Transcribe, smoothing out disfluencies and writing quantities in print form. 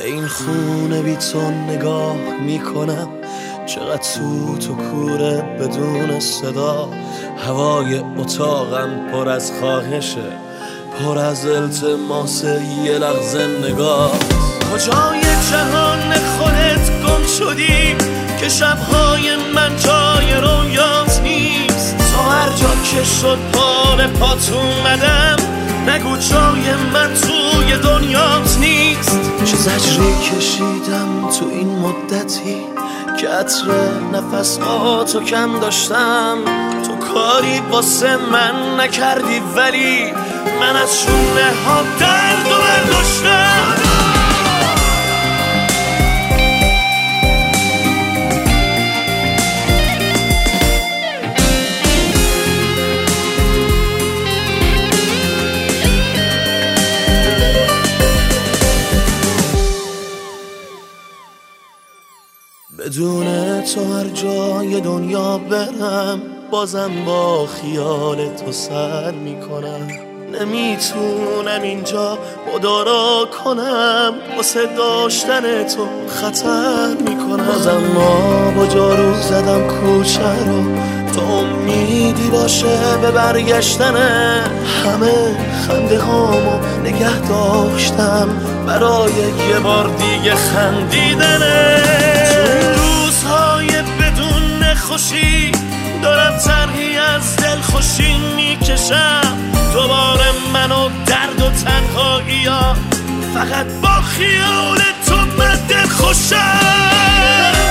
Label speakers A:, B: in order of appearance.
A: این خونه بی تو نگاه میکنم، چقدر تو کوره بدون صدا. هوای اتاقم پر از خواهشه، پر از التماس یه لحظه نگاه. کجای جهان خودت گم شدی که شبهای من جای رویات نیست؟ تا هر جا که شد پا به پات اومدم، نگو جای من توی دنیات نیست. چه زجری کشیدم تو این مدتی که عطر نفس تو کم داشتم. تو کاری واسه من نکردی ولی من از شونه ها درد و برداشتم. بدون تو هر جای دنیا برم، بازم با خیال تو سر میکنم. نمیتونم اینجا مدارا کنم، واسه داشتن تو خطر میکنم. بازم ما با جارو زدم کوچه رو، تو امیدی باشه به برگشتنه. همه خنده هامو نگه داشتم برای یه بار دیگه خندیدنه. خوشی دارم طرحی از دل خوشی میکشم، دوباره منو درد و تنهایی ها، فقط با خیال تو من دل خوشم.